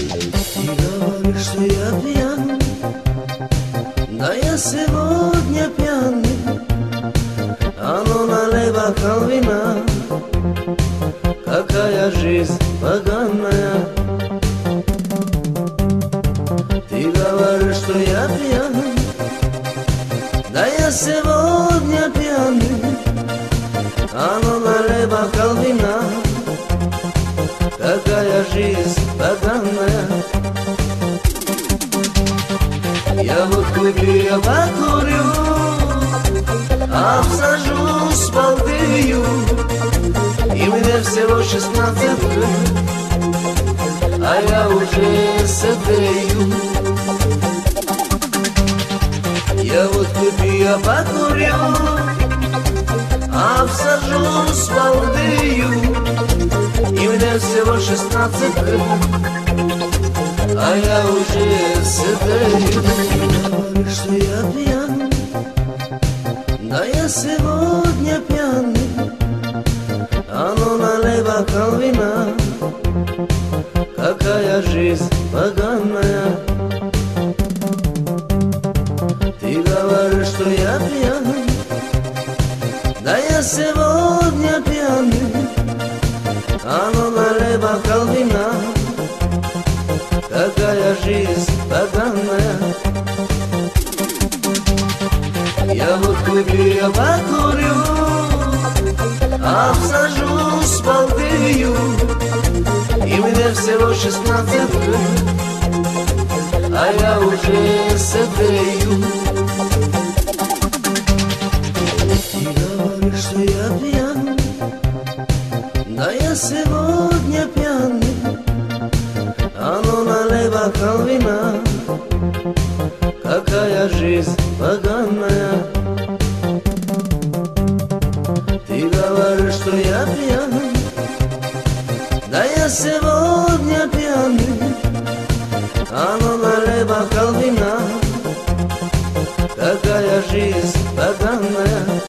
Ты говоришь, что я пьян, да я сегодня пьяный. А ну налей бокал вина, какая жизнь поганая. Ты говоришь, что я пьян, да я сегодня пьяный. А ну налей бокал вина, какая жизнь поганая. Я водку выпью, я покурю, обсажусь балдею, и мне всего 16 лет, а я уже сыдею. Я водку выпью, я покурю, обсажусь балдею, и мне всего 16 лет, а я уже сыдею. Говоришь, что я пьян, да я сегодня пьяный. А ну налей бокал вина, какая жизнь поганая. Ты говоришь, что я пьян, да я сегодня пьяный. А ну налей бокал вина, какая жизнь поганая. Я водку выпью, я покурю, обсажусь балдею, и мне всего 16 лет, а я уже сыдею. Ты говоришь, что я пьян, да я сегодня пьяный. А ну налей бокал вина, какая жизнь поганая. Ты говоришь, что я пьян, да я сегодня пьяный. А ну налей бокал вина, какая жизнь поганая.